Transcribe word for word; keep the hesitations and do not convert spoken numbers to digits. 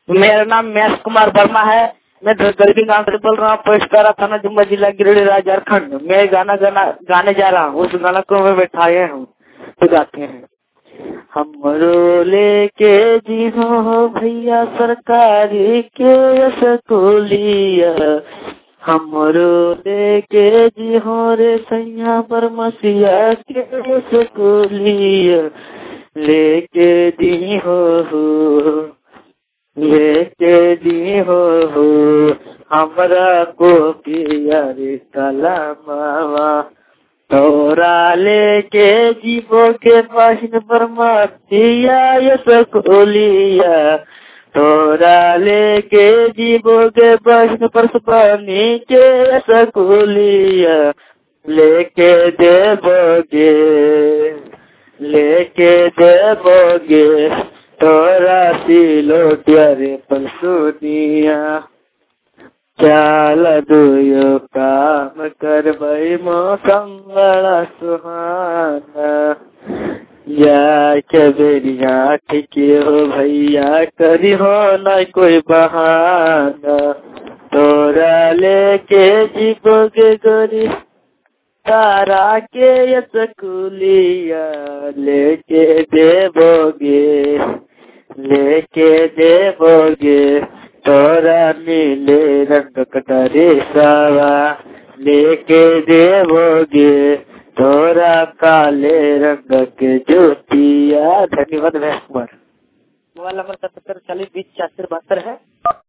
मेरा नाम महेश कुमार वर्मा है। मैं गरीबी गांव से बोल रहा हूँ, पोस्टारा थाना जुम्मा जिला गिरिडीह झारखंड। मैं गाना गाना गाने जा रहा हूँ, उस गाना को मैं बैठाए हूँ तो गाते हैं। हमरो लेके जी हो भैया सरकारी के स्कूलिया, हमरो लेके जी हो रे सैया पर मसिया के स्कूलिया, लेके दी हो लेके दी हो हमरा को पिया रे कलमवा, तोरा लेके जीवो के बहन बरमतिया ये स्कूलिया, तोरा लेके जीवो के बहन परसपानी के स्कूलिया, लेके देवोगे लेके देवोगे तोरा सिलोटिया रे परसुनिया, चाल दुयो काम करबई मौसम बड़ा सुहाना, या के बेरिया ठीक हो भैया करी हो न कोई बहाना, तोरा लेके जीवोगे गोरी तारा के स्कूलिया, लेके देवोगे लेके देवोगे तोरा नीले रंग कटरे सावा, लेके देवोगे तोरा काले रंग के ज्योतिया। धन्यवाद महेश कुमार। मोबाइल नंबर सतहत्तर चालीस बीस छियासठ बहत्तर है।